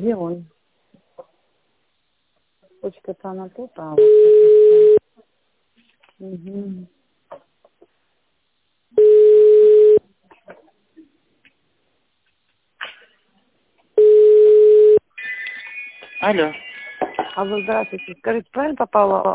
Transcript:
где он? Почта-то она тут, а вот это всё. Угу. Алло. Алло, здравствуйте. Скажите, правильно попала